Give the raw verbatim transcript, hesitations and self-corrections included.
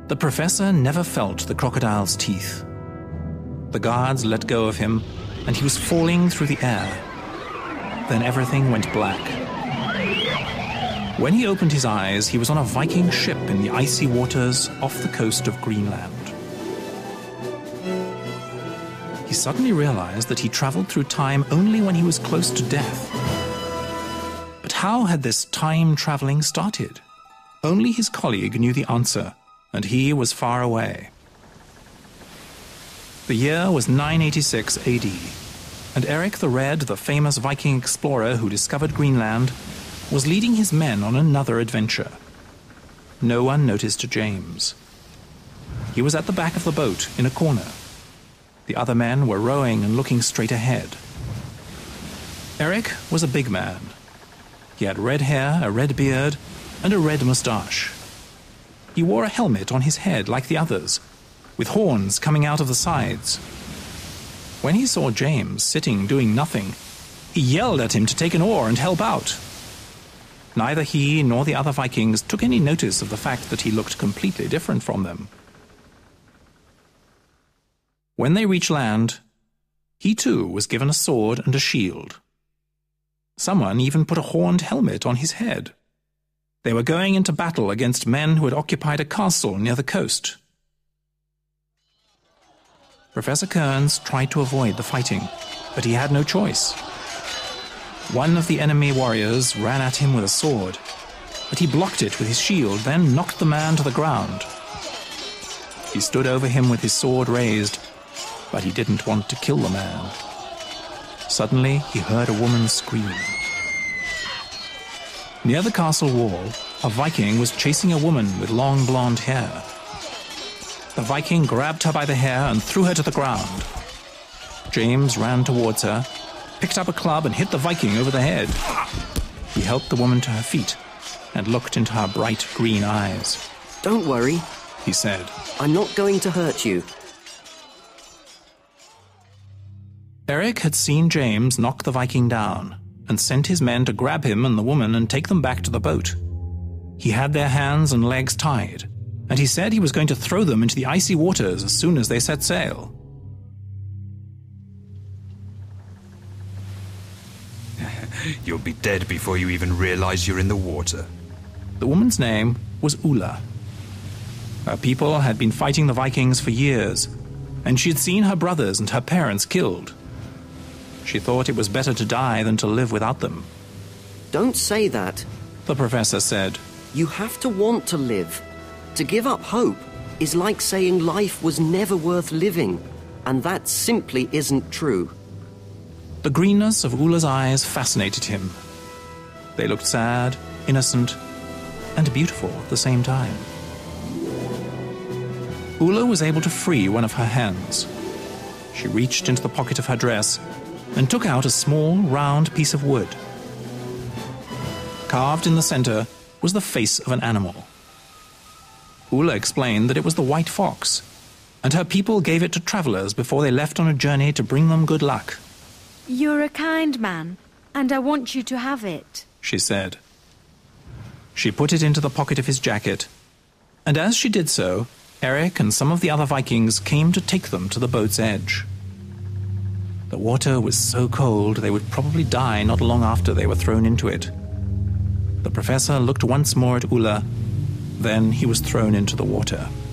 The professor never felt the crocodile's teeth. The guards let go of him, and he was falling through the air. Then everything went black. When he opened his eyes, he was on a Viking ship in the icy waters off the coast of Greenland. He suddenly realized that he traveled through time only when he was close to death. But how had this time traveling started? Only his colleague knew the answer, and he was far away. The year was nine eighty-six A D, and Eric the Red, the famous Viking explorer who discovered Greenland, was leading his men on another adventure. No one noticed James. He was at the back of the boat, in a corner. The other men were rowing and looking straight ahead. Eric was a big man. He had red hair, a red beard, and a red moustache. He wore a helmet on his head like the others, with horns coming out of the sides. When he saw James sitting doing nothing, he yelled at him to take an oar and help out. Neither he nor the other Vikings took any notice of the fact that he looked completely different from them. When they reached land, he too was given a sword and a shield. Someone even put a horned helmet on his head. They were going into battle against men who had occupied a castle near the coast. Professor Kearns tried to avoid the fighting, but he had no choice. One of the enemy warriors ran at him with a sword, but he blocked it with his shield, then knocked the man to the ground. He stood over him with his sword raised, but he didn't want to kill the man. Suddenly, he heard a woman scream. Near the castle wall, a Viking was chasing a woman with long blonde hair. The Viking grabbed her by the hair and threw her to the ground. James ran towards her, picked up a club and hit the Viking over the head. He helped the woman to her feet and looked into her bright green eyes. "Don't worry," he said. "I'm not going to hurt you." Eric had seen James knock the Viking down and sent his men to grab him and the woman and take them back to the boat. He had their hands and legs tied, and he said he was going to throw them into the icy waters as soon as they set sail. You'll be dead before you even realize you're in the water. The woman's name was Ulla. Her people had been fighting the Vikings for years, and she had seen her brothers and her parents killed. She thought it was better to die than to live without them. "Don't say that," the professor said. "You have to want to live. To give up hope is like saying life was never worth living, and that simply isn't true." The greenness of Ulla's eyes fascinated him. They looked sad, innocent, and beautiful at the same time. Ulla was able to free one of her hands. She reached into the pocket of her dress and took out a small, round piece of wood. Carved in the center was the face of an animal. Ulla explained that it was the white fox, and her people gave it to travelers before they left on a journey to bring them good luck. "You're a kind man, and I want you to have it," she said. She put it into the pocket of his jacket, and as she did so, Eric and some of the other Vikings came to take them to the boat's edge. The water was so cold they would probably die not long after they were thrown into it. The professor looked once more at Ulla, then he was thrown into the water.